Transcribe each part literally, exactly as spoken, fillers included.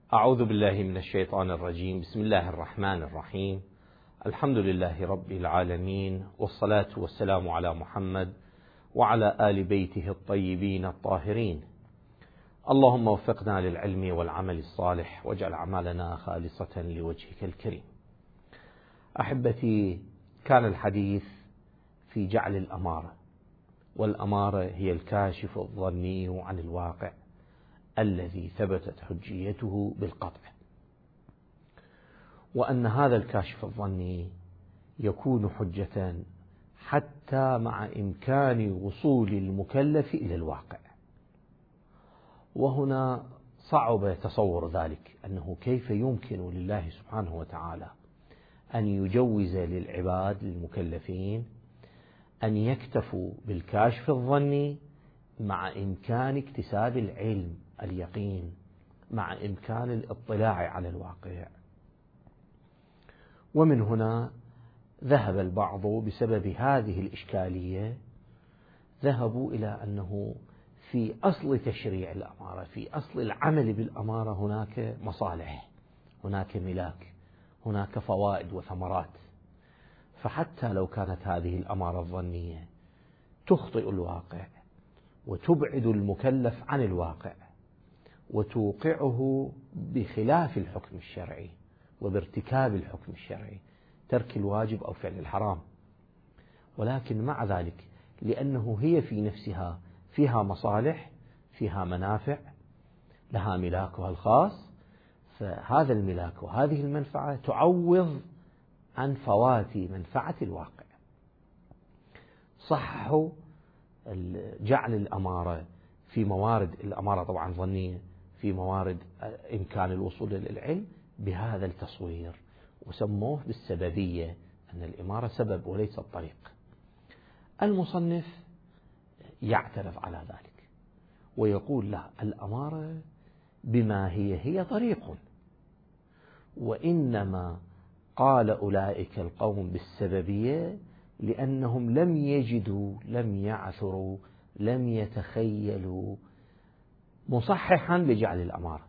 أعوذ بالله من الشيطان الرجيم. بسم الله الرحمن الرحيم. الحمد لله رب العالمين، والصلاة والسلام على محمد وعلى آل بيته الطيبين الطاهرين. اللهم وفقنا للعلم والعمل الصالح، واجعل أعمالنا خالصة لوجهك الكريم. أحبتي، كان الحديث في جعل الأمارة، والأمارة هي الكاشف الظني عن الواقع الذي ثبتت حجيته بالقطع، وأن هذا الكاشف الظني يكون حجة حتى مع إمكان وصول المكلف إلى الواقع. وهنا صعب تصور ذلك، أنه كيف يمكن لله سبحانه وتعالى أن يجوز للعباد المكلفين أن يكتفوا بالكاشف الظني مع إمكان اكتساب العلم اليقين، مع إمكان الاطلاع على الواقع. ومن هنا ذهب البعض بسبب هذه الإشكالية، ذهبوا إلى أنه في أصل تشريع الأمارة، في أصل العمل بالأمارة، هناك مصالح، هناك ملاك، هناك فوائد وثمرات. فحتى لو كانت هذه الأمارة الظنية تخطئ الواقع وتبعد المكلف عن الواقع وتوقعه بخلاف الحكم الشرعي وبارتكاب الحكم الشرعي، ترك الواجب أو فعل الحرام، ولكن مع ذلك لأنه هي في نفسها فيها مصالح، فيها منافع، لها ملاكها الخاص، فهذا الملاك وهذه المنفعة تعوض عن فوات منفعة الواقع. صحوا جعل الأمارة في موارد الأمارة طبعا ظنية، في موارد إمكان الوصول للعلم بهذا التصوير، وسموه بالسببية، أن الإمارة سبب وليس الطريق. المصنف يعترف على ذلك ويقول لا، الأمارة بما هي هي طريق، وإنما قال أولئك القوم بالسببية لأنهم لم يجدوا، لم يعثروا، لم يتخيلوا مصححا لجعل الأمارة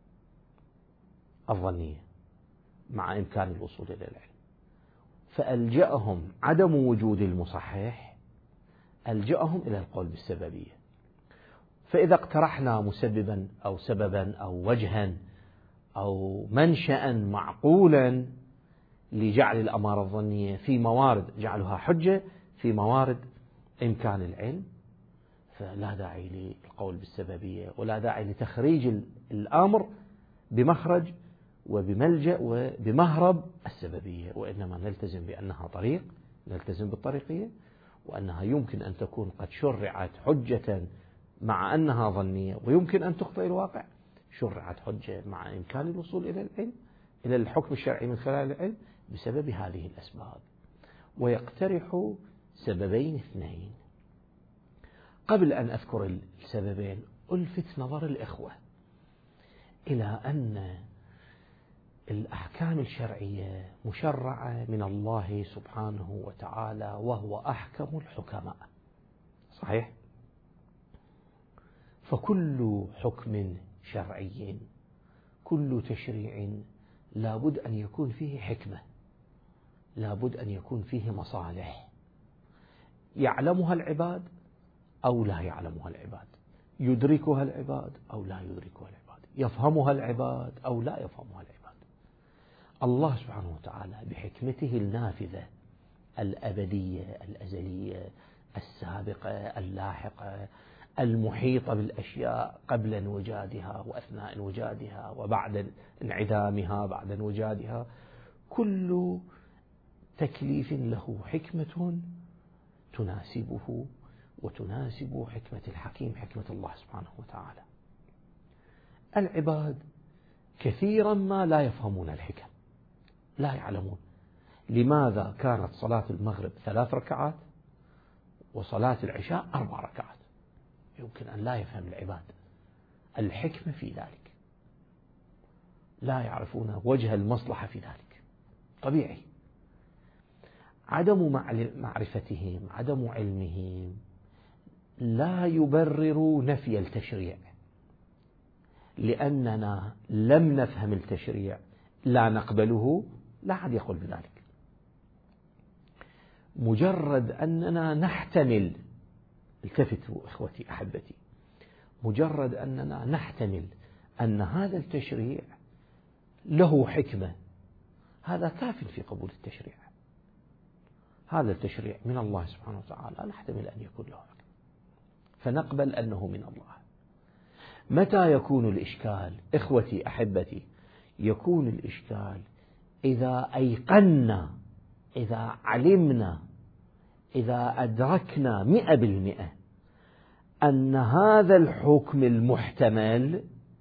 الظنية مع إمكان الوصول إلى العلم، فألجأهم عدم وجود المصحح، ألجأهم إلى القول بالسببية. فإذا اقترحنا مسببا أو سببا أو وجها أو منشأ معقولا لجعل الأمارة الظنية في موارد جعلها حجة، في موارد إمكان العلم، فلا داعي للقول بالسببية، ولا داعي لتخريج الأمر بمخرج وبملجأ وبمهرب السببية، وإنما نلتزم بأنها طريق، نلتزم بالطريقية، وأنها يمكن أن تكون قد شرعت حجة مع أنها ظنية ويمكن أن تخطئ الواقع، شرعت حجة مع إمكان الوصول إلى العلم، إلى الحكم الشرعي من خلال العلم بسبب هذه الأسباب. ويقترح سببين اثنين. قبل أن أذكر السببين ألفت نظر الإخوة إلى أن الأحكام الشرعية مشرعة من الله سبحانه وتعالى، وهو أحكم الحكماء، صحيح؟ فكل حكم شرعي، كل تشريع لابد أن يكون فيه حكمة، لابد أن يكون فيه مصالح يعلمها العباد أو لا يعلمها العباد، يدركها العباد أو لا يدركها العباد، يفهمها العباد أو لا يفهمها العباد. الله سبحانه وتعالى بحكمته النافذة الأبدية الأزلية السابقة اللاحقة المحيطة بالأشياء قبل انوجادها وأثناء انوجادها وبعد انعدامها بعد انوجادها، كل تكليف له حكمة تناسبه وتناسب حكمة الحكيم، حكمة الله سبحانه وتعالى. العباد كثيرا ما لا يفهمون الحكم، لا يعلمون لماذا كانت صلاة المغرب ثلاث ركعات وصلاة العشاء أربع ركعات. يمكن أن لا يفهم العباد الحكمة في ذلك، لا يعرفون وجه المصلحة في ذلك، طبيعي. عدم معرفتهم، عدم علمهم لا يبرر نفي التشريع، لأننا لم نفهم التشريع لا نقبله، لا أحد يقول بذلك. مجرد أننا نحتمل، التفتوا إخوتي أحبتي، مجرد أننا نحتمل أن هذا التشريع له حكمة، هذا كاف في قبول التشريع. هذا التشريع من الله سبحانه وتعالى، نحتمل أن يكون له حكمة فنقبل أنه من الله. متى يكون الإشكال إخوتي أحبتي؟ يكون الإشكال إذا أيقنا، إذا علمنا، إذا أدركنا مئة بالمئة أن هذا الحكم المحتمل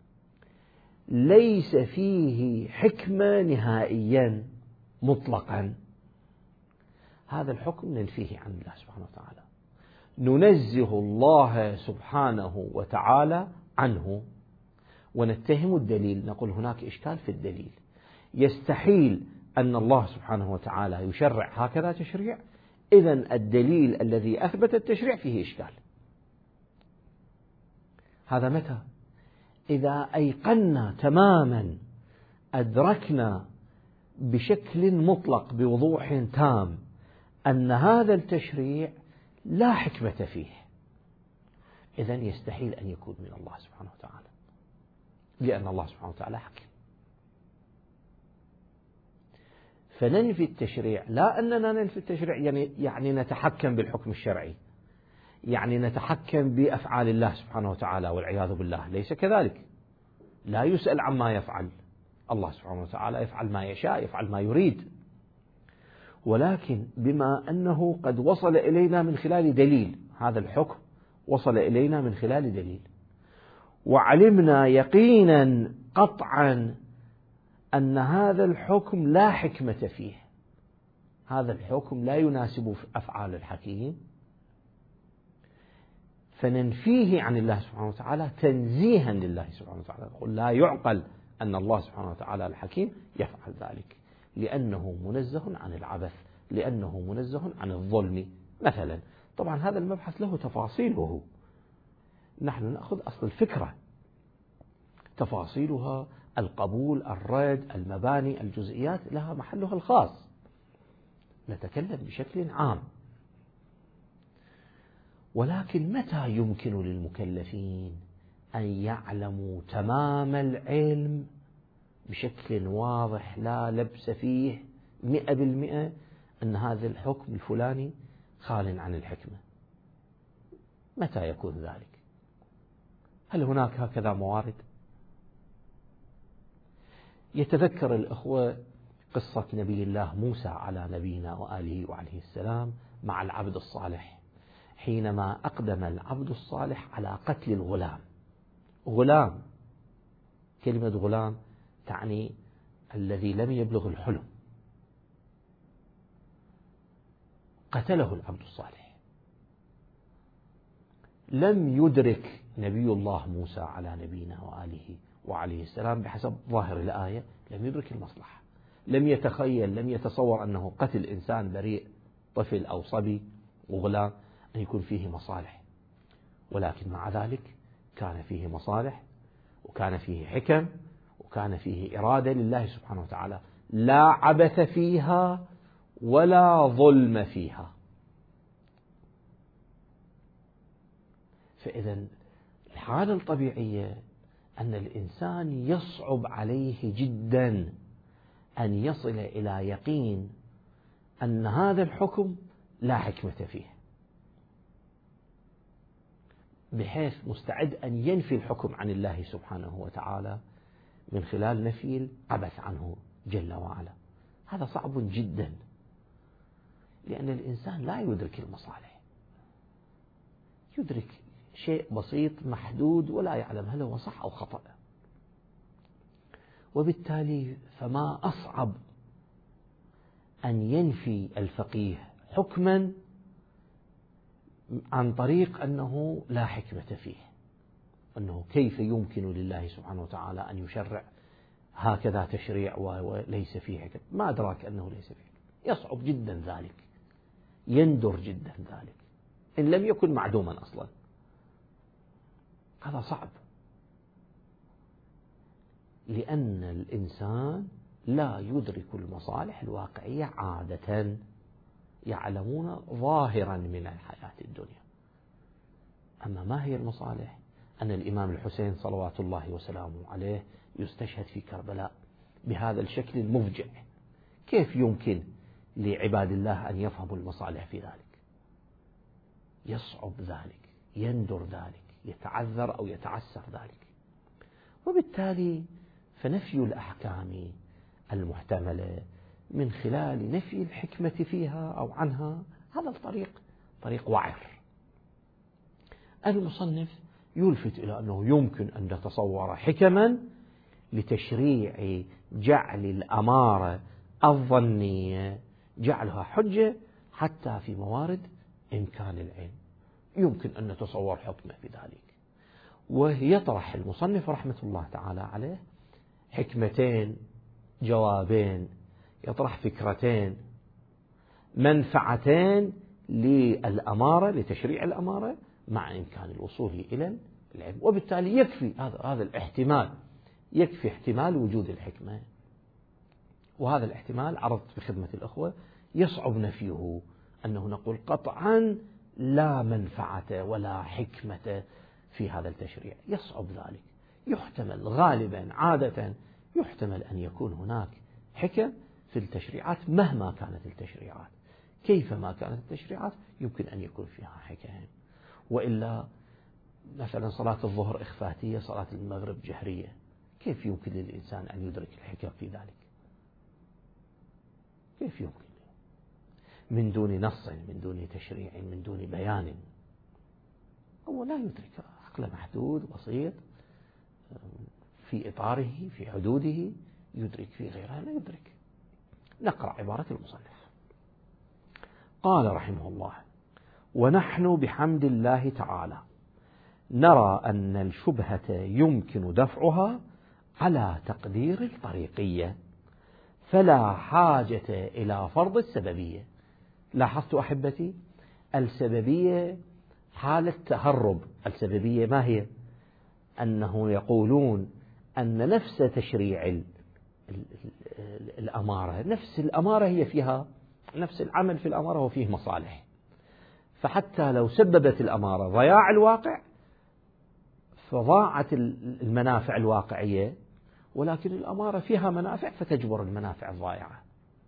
ليس فيه حكمة نهائيا مطلقا، هذا الحكم ننفيه عن الله سبحانه وتعالى، ننزه الله سبحانه وتعالى عنه، ونتهم الدليل، نقول هناك إشكال في الدليل، يستحيل أن الله سبحانه وتعالى يشرع هكذا تشريع، إذن الدليل الذي أثبت التشريع فيه إشكال. هذا متى؟ إذا أيقنا تماما، أدركنا بشكل مطلق بوضوح تام أن هذا التشريع لا حكمة فيه، إذن يستحيل أن يكون من الله سبحانه وتعالى، لأن الله سبحانه وتعالى حكيم. فننفي التشريع، لا أننا ننفي التشريع يعني يعني نتحكم بالحكم الشرعي، يعني نتحكم بأفعال الله سبحانه وتعالى والعياذ بالله، ليس كذلك. لا يسأل عما يفعل، الله سبحانه وتعالى يفعل ما يشاء، يفعل ما يريد، ولكن بما أنه قد وصل إلينا من خلال دليل، هذا الحكم وصل إلينا من خلال دليل، وعلمنا يقينا قطعا أن هذا الحكم لا حكمة فيه، هذا الحكم لا يناسب أفعال الحكيم، فننفيه عن الله سبحانه وتعالى تنزيها لله سبحانه وتعالى، نقول لا يعقل أن الله سبحانه وتعالى الحكيم يفعل ذلك، لأنه منزه عن العبث، لأنه منزه عن الظلم مثلا. طبعا هذا المبحث له تفاصيله، نحن نأخذ أصل الفكرة، تفاصيلها القبول، الرد، المباني، الجزئيات لها محلها الخاص، نتكلم بشكل عام. ولكن متى يمكن للمكلفين أن يعلموا تمام العلم بشكل واضح لا لبس فيه مئة بالمئة أن هذا الحكم الفلاني خال عن الحكمة؟ متى يكون ذلك؟ هل هناك هكذا موارد؟ يتذكر الأخوة قصة نبي الله موسى على نبينا وآله وعليه السلام مع العبد الصالح، حينما أقدم العبد الصالح على قتل الغلام. غلام، كلمة غلام تعني الذي لم يبلغ الحلم، قتله العبد الصالح. لم يدرك نبي الله موسى على نبينا وآله وعليه السلام بحسب ظاهر الآية، لم يدرك المصلحة، لم يتخيل، لم يتصور أنه قتل إنسان بريء، طفل أو صبي وغلام، أن يكون فيه مصالح، ولكن مع ذلك كان فيه مصالح، وكان فيه حكم، وكان فيه إرادة لله سبحانه وتعالى، لا عبث فيها ولا ظلم فيها. فإذا الحالة الطبيعية أن الإنسان يصعب عليه جدا أن يصل إلى يقين أن هذا الحكم لا حكمة فيه، بحيث مستعد أن ينفي الحكم عن الله سبحانه وتعالى من خلال نفي العبث عنه جل وعلا. هذا صعب جدا، لأن الإنسان لا يدرك المصالح، يدرك شيء بسيط محدود ولا يعلم هل هو صح أو خطأ. وبالتالي فما أصعب أن ينفي الفقيه حكما عن طريق أنه لا حكمة فيه، أنه كيف يمكن لله سبحانه وتعالى أن يشرع هكذا تشريع وليس فيه حكمة، ما أدراك أنه ليس فيه حكمة. يصعب جدا ذلك، يندر جدا ذلك، إن لم يكن معدوما أصلا، هذا صعب. لأن الإنسان لا يدرك المصالح الواقعية عادة، يعلمون ظاهرا من الحياة الدنيا. أما ما هي المصالح؟ أن الإمام الحسين صلوات الله وسلامه عليه يستشهد في كربلاء بهذا الشكل المفجع، كيف يمكن لعباد الله أن يفهموا المصالح في ذلك؟ يصعب ذلك، يندر ذلك، يتعذر أو يتعسر ذلك. وبالتالي فنفي الأحكام المحتملة من خلال نفي الحكمة فيها أو عنها، هذا الطريق طريق وعر. المصنف يلفت إلى أنه يمكن أن نتصور حكما لتشريع جعل الأمارة الظنية جعلها حجة حتى في موارد إمكان العلم، يمكن أن نتصور حكمة في ذلك. ويطرح المصنف رحمة الله تعالى عليه حكمتين، جوابين، يطرح فكرتين، منفعتين للأمارة، لتشريع الأمارة مع إمكان الوصول إلى العلم. وبالتالي يكفي هذا هذا الاحتمال، يكفي احتمال وجود الحكمة. وهذا الاحتمال عرضت في خدمة الأخوة يصعب نفيه، أنه نقول قطعا لا منفعة ولا حكمة في هذا التشريع، يصعب ذلك. يحتمل غالبا عادة يحتمل أن يكون هناك حكم في التشريعات مهما كانت التشريعات، كيفما كانت التشريعات يمكن أن يكون فيها حكم. وإلا مثلا صلاة الظهر إخفاتية، صلاة المغرب جهرية، كيف يمكن للإنسان أن يدرك الحكم في ذلك؟ كيف يمكن؟ من دون نص، من دون تشريع، من دون بيان، هو لا يدرك، عقل محدود بسيط في إطاره في حدوده، يدرك في غيرها لا يدرك. نقرأ عبارة المصنف. قال رحمه الله: ونحن بحمد الله تعالى نرى أن الشبهة يمكن دفعها على تقدير الطريقية، فلا حاجة إلى فرض السببية. لاحظت أحبتي السببية حالة تهرب. السببية ما هي؟ أنه يقولون أن نفس تشريع الأمارة، نفس الأمارة هي فيها نفس العمل في الأمارة وفيه مصالح، فحتى لو سببت الأمارة ضياع الواقع فضاعت المنافع الواقعية، ولكن الأمارة فيها منافع فتجبر المنافع الضائعة.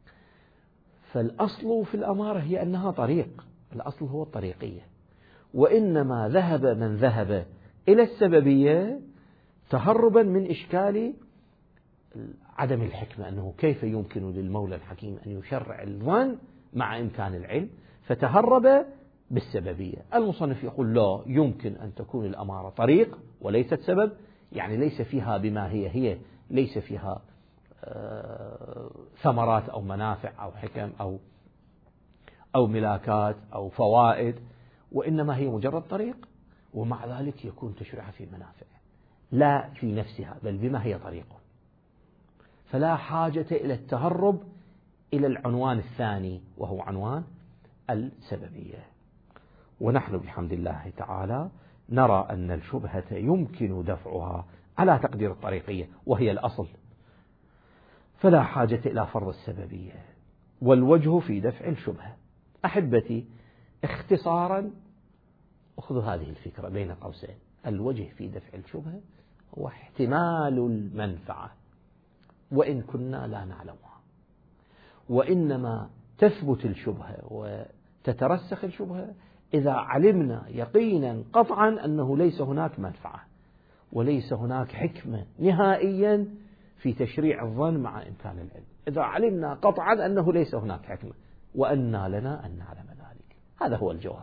فالأصل في الأمارة هي أنها طريق، الأصل هو الطريقية. وإنما ذهب من ذهب إلى السببية تهربا من إشكال عدم الحكمة، أنه كيف يمكن للمولى الحكيم أن يشرع الظن مع إمكان العلم، فتهرب بالسببية. المصنف يقول لا، يمكن أن تكون الأمارة طريق وليست سبب، يعني ليس فيها بما هي هي ليس فيها آه ثمرات أو منافع أو حكم أو أو ملاكات أو فوائد، وإنما هي مجرد طريق، ومع ذلك يكون تشريعها في منافع لا في نفسها بل بما هي طريقه. فلا حاجة إلى التهرب إلى العنوان الثاني وهو عنوان السببية. ونحن بحمد الله تعالى نرى أن الشبهة يمكن دفعها على تقدير الطريقية وهي الأصل، فلا حاجة إلى فرض السببية. والوجه في دفع الشبهة أحبتي اختصارا، أخذوا هذه الفكرة بين قوسين، الوجه في دفع الشبهة هو احتمال المنفعة وإن كنا لا نعلمها، وإنما تثبت الشبهة وتترسخ الشبهة إذا علمنا يقينا قطعا أنه ليس هناك منفعة وليس هناك حكمة نهائيا في تشريع الظن مع إمكان العلم. إذا علمنا قطعا أنه ليس هناك حكمة، وأنى لنا أن نعلم ذلك. هذا هو الجواب.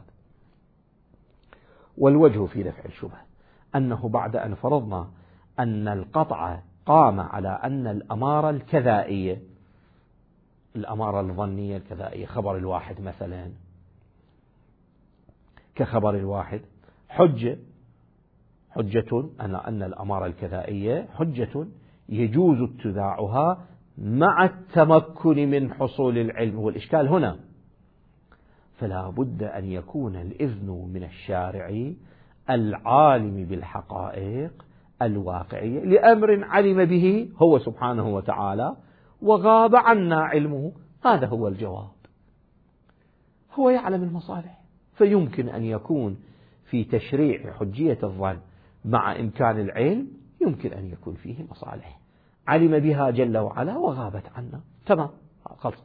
والوجه في دفع الشبهة أنه بعد أن فرضنا أن القطع قام على أن الأمارة الكذائية، الأمارة الظنية الكذائية، خبر الواحد مثلا كخبر الواحد حجة حجة أن أن الأمارة الكذائية حجة يجوز اتباعها مع التمكن من حصول العلم. والإشكال هنا فلا بد أن يكون الإذن من الشارع العالم بالحقائق الواقعية لأمر علم به هو سبحانه وتعالى وغاب عنا علمه. هذا هو الجواب. هو يعلم المصالح، فيمكن أن يكون في تشريع حجية الظن مع إمكان العلم يمكن أن يكون فيه مصالح علم بها جل وعلا وغابت عنا. تمام، خلص.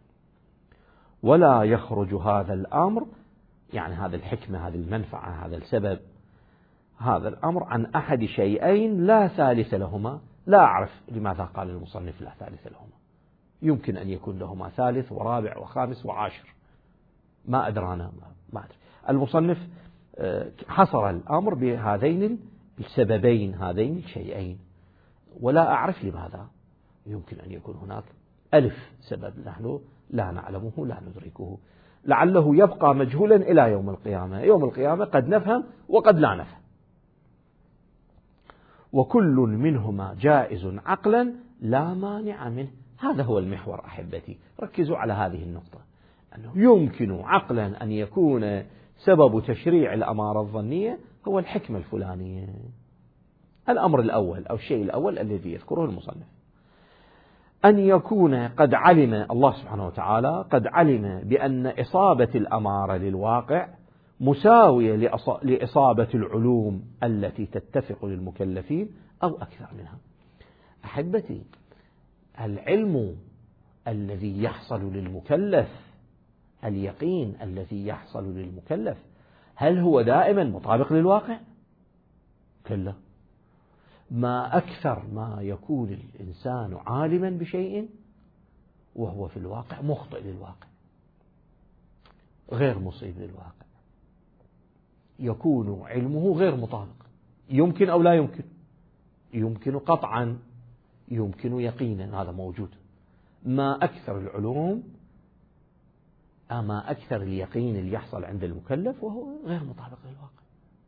ولا يخرج هذا الأمر، يعني هذا الحكمة، هذه المنفعة، هذا السبب، هذا الأمر عن أحد شيئين لا ثالث لهما. لا أعرف لماذا قال المصنف لا ثالث لهما. يمكن أن يكون لهما ثالث ورابع وخامس وعاشر، ما أدرانا، ما أدري. المصنف حصر الأمر بهذين السببين، هذين الشيئين، ولا أعرف لماذا. يمكن أن يكون هناك ألف سبب نحن لا نعلمه لا ندركه، لعله يبقى مجهولا إلى يوم القيامة. يوم القيامة قد نفهم وقد لا نفهم. وكل منهما جائز عقلا لا مانع منه. هذا هو المحور أحبتي، ركزوا على هذه النقطة، أنه يمكن عقلا أن يكون سبب تشريع الأمارة الظنية هو الحكمة الفلانية. الأمر الأول أو الشيء الأول الذي يذكره المصنف أن يكون قد علم الله سبحانه وتعالى قد علم بأن إصابة الأمارة للواقع مساوية لإصابة العلوم التي تتفق للمكلفين أو أكثر منها. أحبتي، العلم الذي يحصل للمكلف، اليقين الذي يحصل للمكلف، هل هو دائما مطابق للواقع؟ كلا. ما أكثر ما يكون الإنسان عالما بشيء وهو في الواقع مخطئ للواقع، غير مصيب للواقع، يكون علمه غير مطابق. يمكن أو لا يمكن؟ يمكن قطعا، يمكن يقينا، هذا موجود. ما أكثر العلوم، أما أكثر اليقين اللي يحصل عند المكلف وهو غير مطابق للواقع.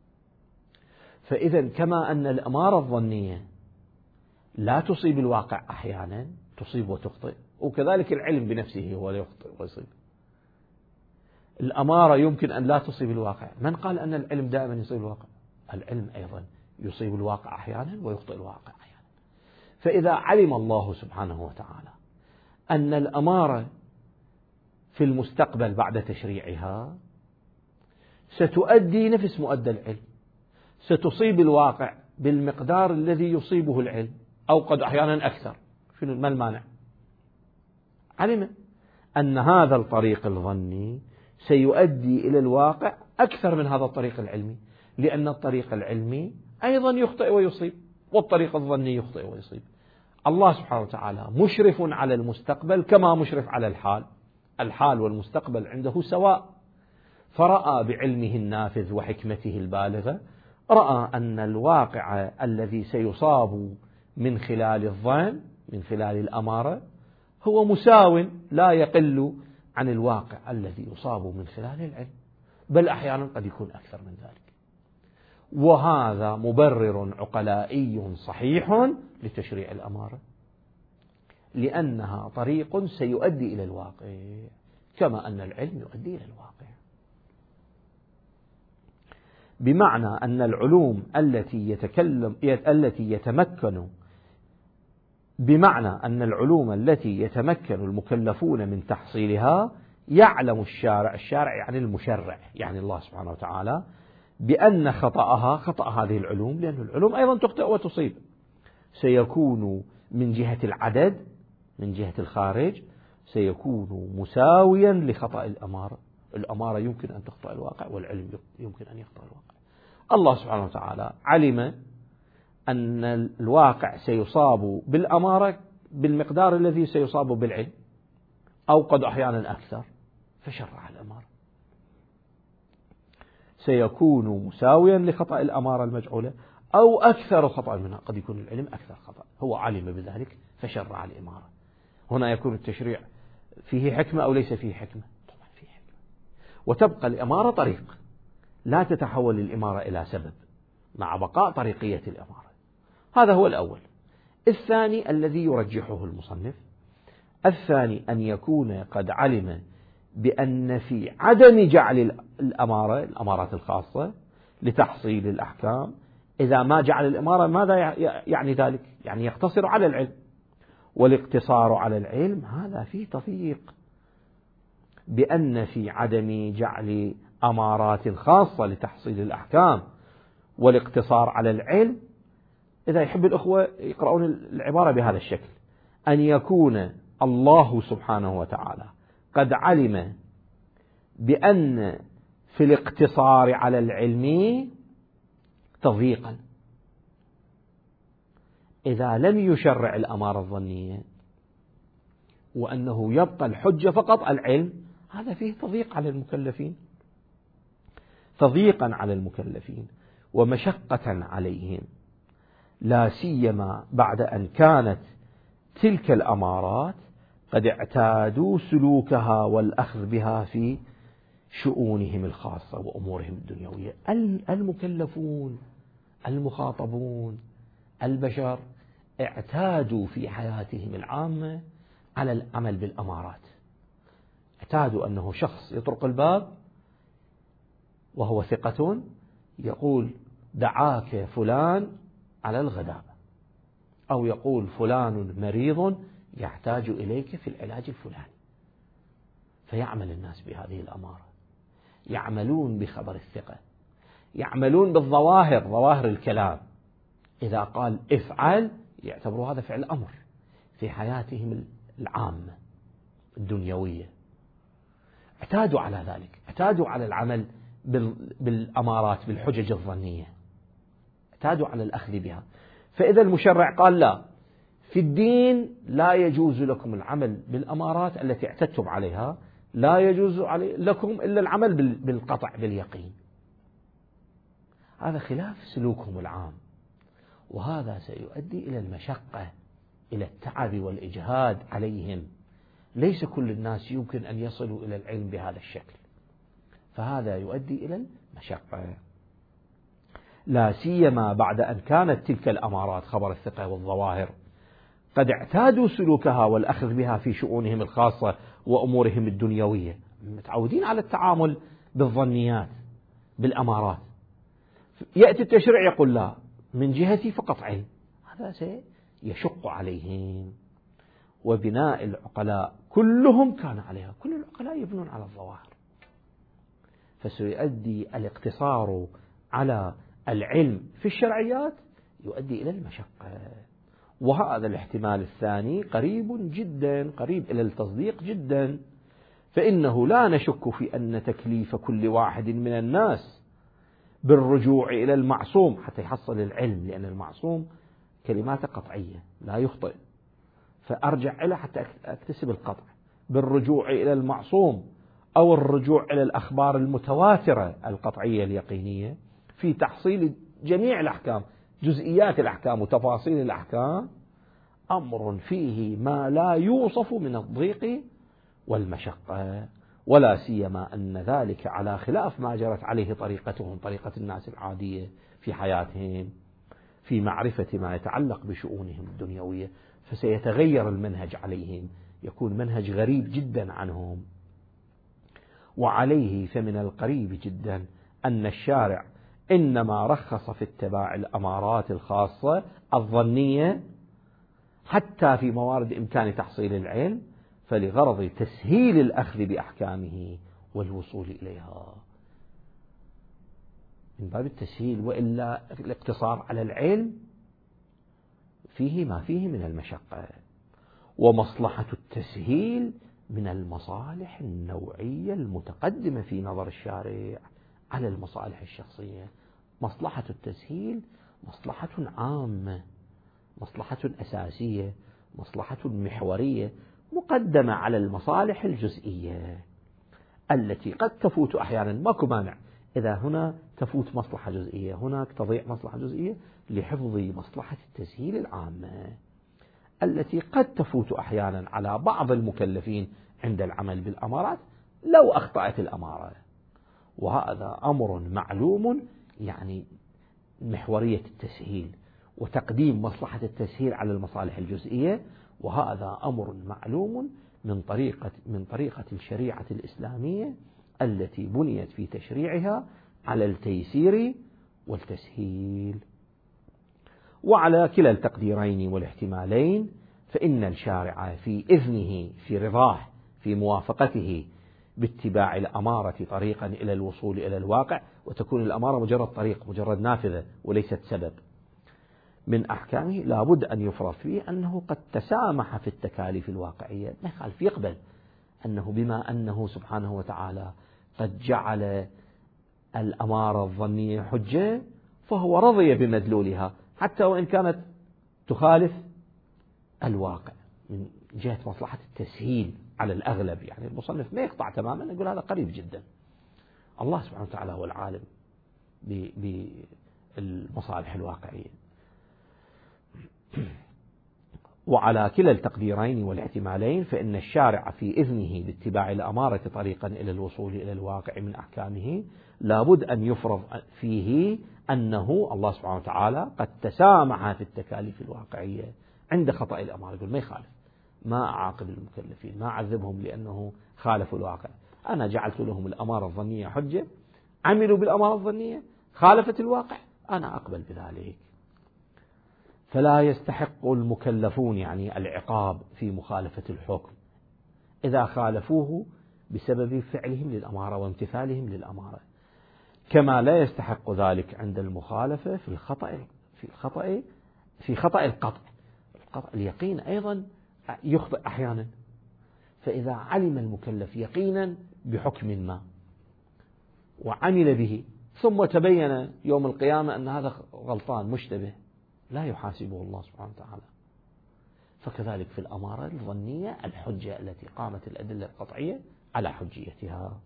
فإذا كما أن الأمارة الظنية لا تصيب الواقع أحيانا، تصيب وتخطئ، وكذلك العلم بنفسه هو لا يخطئ ويصيب. الأمارة يمكن أن لا تصيب الواقع. من قال أن العلم دائما يصيب الواقع؟ العلم أيضا يصيب الواقع أحيانا ويخطئ الواقع أحيانا. فإذا علم الله سبحانه وتعالى أن الأمارة في المستقبل بعد تشريعها ستؤدي نفس مؤدى العلم، ستصيب الواقع بالمقدار الذي يصيبه العلم أو قد أحيانا أكثر، شنو ما المانع؟ علم أن هذا الطريق الظني سيؤدي إلى الواقع أكثر من هذا الطريق العلمي، لأن الطريق العلمي أيضا يخطئ ويصيب، والطريق الظني يخطئ ويصيب. الله سبحانه وتعالى مشرف على المستقبل كما مشرف على الحال. الحال والمستقبل عنده سواء، فرأى بعلمه النافذ وحكمته البالغة، رأى أن الواقع الذي سيصاب من خلال الظن، من خلال الأمارة، هو مساو لا يقل عن الواقع الذي يصاب من خلال العلم، بل أحيانا قد يكون أكثر من ذلك. وهذا مبرر عقلائي صحيح لتشريع الأمارة، لأنها طريق سيؤدي إلى الواقع كما أن العلم يؤدي إلى الواقع. بمعنى أن العلوم التي يتكلم التي يتمكن بمعنى أن العلوم التي يتمكن المكلفون من تحصيلها يعلم الشارع، الشارع يعني المشرع، يعني الله سبحانه وتعالى، بأن خطأها خطأ هذه العلوم، لأن العلوم أيضا تخطئ وتصيب، سيكون من جهة العدد، من جهة الخارج، سيكون مساويا لخطأ الأمارة. الأمارة يمكن أن تخطئ الواقع، والعلم يمكن أن يخطئ الواقع. الله سبحانه وتعالى علم أن الواقع سيصاب بالأمارة بالمقدار الذي سيصاب بالعلم، أو قد أحيانا أكثر، فشرع الأمارة. سيكون مساويا لخطأ الأمارة المجعولة أو أكثر خطأ منها، قد يكون العلم أكثر خطأ، هو علم بذلك فشرع الأمارة. هنا يكون التشريع فيه حكمة أو ليس فيه حكمة؟ طبعا فيه حكمة. وتبقى الأمارة طريق، لا تتحول الأمارة إلى سبب مع بقاء طريقية الأمارة. هذا هو الأول. الثاني الذي يرجحه المصنف، الثاني أن يكون قد علم بأن في عدم جعل الأمارة، الأمارات الخاصة لتحصيل الأحكام، إذا ما جعل الإمارة ماذا يعني ذلك؟ يعني يقتصر على العلم، والاقتصار على العلم هذا فيه تضييق، بأن في عدم جعل أمارات خاصة لتحصيل الأحكام والاقتصار على العلم، إذا يحب الأخوة يقرؤون العبارة بهذا الشكل: أن يكون الله سبحانه وتعالى قد علم بأن في الاقتصار على العلم تضييقا، إذا لم يشرع الأمارة الظنية وأنه يبقى الحجة فقط العلم، هذا فيه تضييق على المكلفين، تضييقا على المكلفين ومشقة عليهم، لا سيما بعد أن كانت تلك الأمارات قد اعتادوا سلوكها والأخذ بها في شؤونهم الخاصة وأمورهم الدنيوية. المكلفون المخاطبون البشر اعتادوا في حياتهم العامة على العمل بالأمارات، اعتادوا أنه شخص يطرق الباب وهو ثقة يقول دعاك فلان على الغداء، أو يقول فلان مريض يحتاج إليك في العلاج الفلاني، فيعمل الناس بهذه الأمارة، يعملون بخبر الثقة، يعملون بالظواهر، ظواهر الكلام، إذا قال افعل يعتبروا هذا فعل أمر في حياتهم العامة الدنيوية، اعتادوا على ذلك، اعتادوا على العمل بالأمارات بالحجج الظنية، اعتادوا على الأخذ بها. فإذا المشرع قال لا، في الدين لا يجوز لكم العمل بالأمارات التي اعتدتم عليها، لا يجوز لكم إلا العمل بالقطع باليقين، هذا خلاف سلوكهم العام، وهذا سيؤدي إلى المشقة، إلى التعب والإجهاد عليهم. ليس كل الناس يمكن أن يصلوا إلى العلم بهذا الشكل، فهذا يؤدي إلى المشقة، لا سيما بعد أن كانت تلك الأمارات خبر الثقة والظواهر قد اعتادوا سلوكها والأخذ بها في شؤونهم الخاصة وأمورهم الدنيوية، متعودين على التعامل بالظنيات بالأمارات. يأتي التشريع يقول لا، من جهتي فقط علم، هذا سيشق عليهم. وبناء العقلاء كلهم كان عليها، كل العقلاء يبنون على الظواهر، فسيؤدي الاقتصار على العلم في الشرعيات يؤدي إلى المشقة. وهذا الاحتمال الثاني قريب جدا، قريب إلى التصديق جدا، فإنه لا نشك في أن تكليف كل واحد من الناس بالرجوع إلى المعصوم حتى يحصل العلم، لأن المعصوم كلماته قطعية لا يخطئ، فأرجع إلى حتى أكتسب القطع، بالرجوع إلى المعصوم أو الرجوع إلى الأخبار المتواترة القطعية اليقينية في تحصيل جميع الأحكام، جزئيات الأحكام وتفاصيل الأحكام، أمر فيه ما لا يوصف من الضيق والمشقة، ولا سيما أن ذلك على خلاف ما جرت عليه طريقتهم، طريقة الناس العادية في حياتهم في معرفة ما يتعلق بشؤونهم الدنيوية، فسيتغير المنهج عليهم، يكون منهج غريب جدا عنهم. وعليه فمن القريب جدا أن الشارع إنما رخص في اتباع الأمارات الخاصة الظنية حتى في موارد إمكان تحصيل العلم، فلغرض تسهيل الأخذ بأحكامه والوصول إليها، من باب التسهيل، وإلا الاقتصار على العلم فيه ما فيه من المشقة. ومصلحة التسهيل من المصالح النوعية المتقدمة في نظر الشارع على المصالح الشخصية. مصلحة التسهيل مصلحة عامة، مصلحة أساسية، مصلحة محورية مقدمة على المصالح الجزئية التي قد تفوت أحيانا، ماكو مانع إذا هنا تفوت مصلحة جزئية هناك تضيع مصلحة جزئية لحفظ مصلحة التسهيل العامة التي قد تفوت أحيانا على بعض المكلفين عند العمل بالأمارات لو أخطأت الأمارة. وهذا أمر معلوم، يعني محورية التسهيل وتقديم مصلحة التسهيل على المصالح الجزئية، وهذا أمر معلوم من طريقة من طريقة الشريعة الإسلامية التي بنيت في تشريعها على التيسير والتسهيل. وعلى كلا التقديرين والاحتمالين فإن الشارع في إذنه في رضاه في موافقته باتباع الأمارة طريقا إلى الوصول إلى الواقع، وتكون الأمارة مجرد طريق مجرد نافذة وليست سبب من أحكامه، لابد أن يفرض فيه أنه قد تسامح في التكاليف الواقعية. ما يخالف يقبل أنه بما أنه سبحانه وتعالى قد جعل الأمارة الظنية حجة فهو رضي بمدلولها حتى وإن كانت تخالف الواقع من جهة مصلحة التسهيل على الأغلب. يعني المصنف ما يقطع تماما، يقول هذا قريب جدا. الله سبحانه وتعالى هو العالم بالمصالح الواقعية. وعلى كلا التقديرين والاحتمالين فإن الشارع في إذنه باتباع الأمارة طريقا إلى الوصول إلى الواقع من أحكامه لابد أن يفرض فيه أنه الله سبحانه وتعالى قد تسامح في التكاليف الواقعية عند خطأ الأمارة. يقول ما يخالف، ما أعاقب المكلفين، ما أعذبهم لأنه خالفوا الواقع، أنا جعلت لهم الأمارة الظنية حجة، عملوا بالأمارة الظنية خالفت الواقع، أنا أقبل بذلك. فلا يستحق المكلفون يعني العقاب في مخالفة الحكم إذا خالفوه بسبب فعلهم للأمارة وامتثالهم للأمارة، كما لا يستحق ذلك عند المخالفة في الخطأ في الخطأ في خطأ القطع. القطع اليقين أيضا يخطئ أحيانا، فإذا علم المكلف يقينا بحكم ما وعمل به ثم تبين يوم القيامة أن هذا غلطان مشتبه، لا يحاسبه الله سبحانه وتعالى. فكذلك في الأمارة الظنية الحجة التي قامت الأدلة القطعية على حجيتها.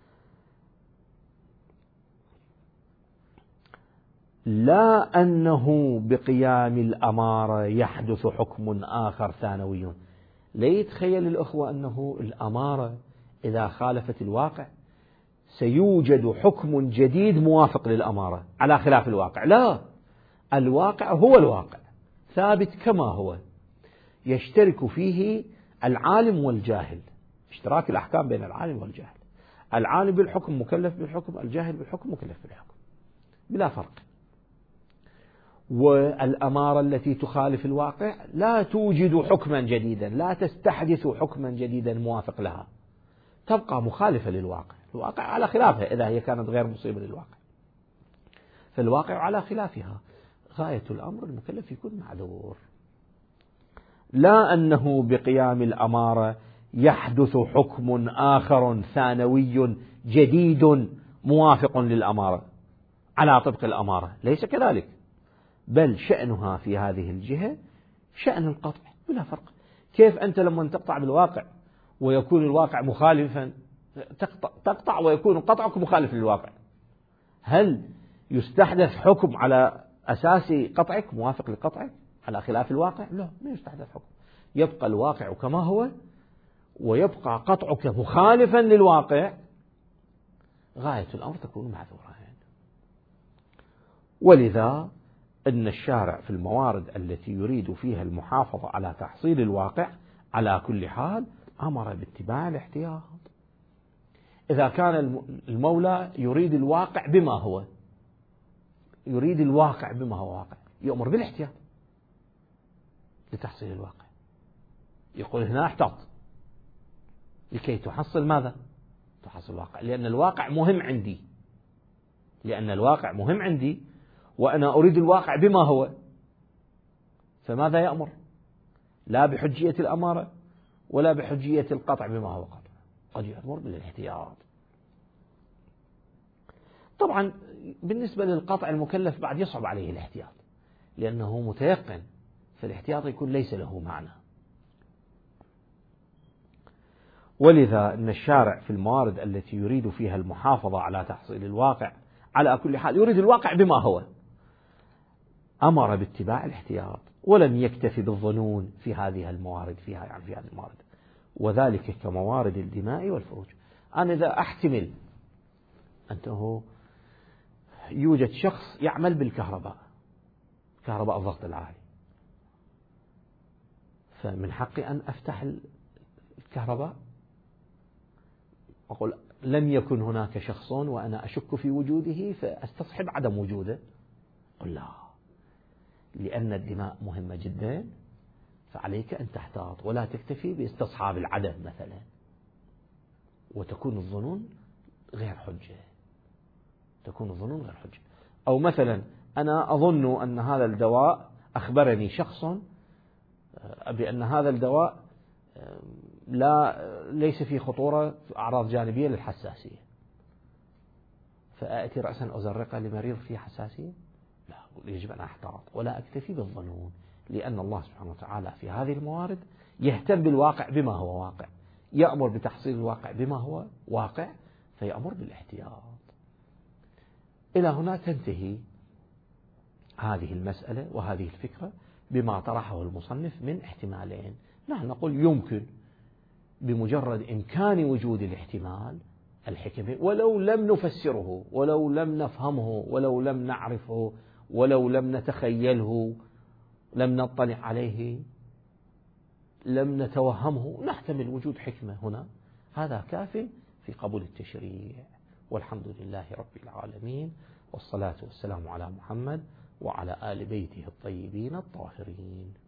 لا أنه بقيام الأمارة يحدث حكم آخر ثانوي. لا يتخيل الأخوة أنه الأمارة إذا خالفت الواقع سيوجد حكم جديد موافق للأمارة على خلاف الواقع. لا، الواقع هو الواقع ثابت كما هو، يشترك فيه العالم والجاهل، اشتراك الأحكام بين العالم والجاهل. العالم بالحكم مكلف بالحكم، الجاهل بالحكم مكلف بالحكم بلا فرق. والأمارة التي تخالف الواقع لا توجد حكما جديدا، لا تستحدث حكما جديدا موافق لها، تبقى مخالفة للواقع. الواقع على خلافها إذا هي كانت غير مصيبة للواقع، فالواقع على خلافها. غاية الأمر المكلف يكون معذور. لا أنه بقيام الأمارة يحدث حكم آخر ثانوي جديد موافق للأمارة على طبق الأمارة، ليس كذلك، بل شأنها في هذه الجهة شأن القطع بلا فرق. كيف أنت لما تقطع بالواقع ويكون الواقع مخالفا، تقطع, تقطع ويكون قطعك مخالف للواقع، هل يستحدث حكم على أساس قطعك موافق لقطعك على خلاف الواقع؟ لا، ما يستحدث حكم، يبقى الواقع كما هو ويبقى قطعك مخالفا للواقع. غاية الأمر تكون معذورة. ولذا أن الشارع في الموارد التي يريد فيها المحافظة على تحصيل الواقع على كل حال أمر باتباع الاحتياط. إذا كان المولى يريد الواقع بما هو، يريد الواقع بما هو واقع، يأمر بالاحتياط لتحصيل الواقع. يقول هنا احتاط لكي تحصل ماذا؟ تحصل الواقع، لأن الواقع مهم عندي، لأن الواقع مهم عندي وأنا أريد الواقع بما هو. فماذا يأمر؟ لا بحجية الأمارة ولا بحجية القطع بما هو قطع، قد يأمر بالاحتياط. طبعا بالنسبة للقطع المكلف بعد يصعب عليه الاحتياط لأنه متيقن، فالاحتياط يكون ليس له معنى. ولذا أن الشارع في الموارد التي يريد فيها المحافظة على تحصيل الواقع على كل حال يريد الواقع بما هو، أمر باتباع الاحتياط ولم يكتفي بالظنون في هذه الموارد، فيها يعني في هذه الموارد، وذلك كموارد الدماء والفروج. أنا إذا أحتمل أنه يوجد شخص يعمل بالكهرباء، كهرباء الضغط العالي، فمن حقي أن أفتح الكهرباء، أقول لم يكن هناك شخص وأنا أشك في وجوده فأستصحب عدم وجوده؟ قل لا، لأن الدماء مهمة جدا، فعليك أن تحتاط ولا تكتفي باستصحاب العدد مثلا، وتكون الظنون غير حجة، تكون الظنون غير حجة. أو مثلا أنا أظن أن هذا الدواء، أخبرني شخص بأن هذا الدواء لا ليس فيه خطورة أعراض جانبية للحساسية، فأأتي رأسا أزرقه لمريض فيه حساسية؟ لا، يجب أن أحتاط ولا أكتفي بالظنون، لأن الله سبحانه وتعالى في هذه الموارد يهتم بالواقع بما هو واقع، يأمر بتحصيل الواقع بما هو واقع، فيأمر بالاحتياط. إلى هنا تنتهي هذه المسألة وهذه الفكرة بما طرحه المصنف من احتمالين. نحن نقول يمكن بمجرد إمكان وجود الاحتمال الحكمي، ولو لم نفسره، ولو لم نفهمه، ولو لم نعرفه، ولو لم نتخيله، لم نطلع عليه، لم نتوهمه، نحتمل وجود حكمة هنا، هذا كاف في قبول التشريع. والحمد لله رب العالمين، والصلاة والسلام على محمد وعلى آل بيته الطيبين الطاهرين.